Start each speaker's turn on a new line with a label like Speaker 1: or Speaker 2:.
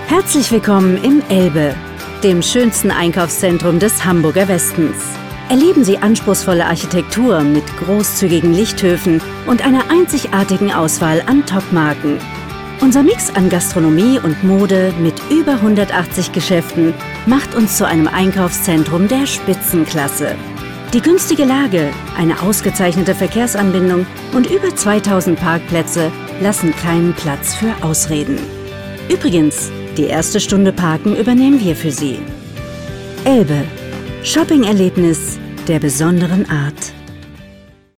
Speaker 1: Herzlich willkommen im Elbe, dem schönsten Einkaufszentrum des Hamburger Westens. Erleben Sie anspruchsvolle Architektur mit großzügigen Lichthöfen und einer einzigartigen Auswahl an Topmarken. Unser Mix an Gastronomie und Mode mit über 180 Geschäften macht uns zu einem Einkaufszentrum der Spitzenklasse. Die günstige Lage, eine ausgezeichnete Verkehrsanbindung und über 2000 Parkplätze lassen keinen Platz für Ausreden. Übrigens, die erste Stunde Parken übernehmen wir für Sie. Elbe. Shopping-Erlebnis der besonderen Art.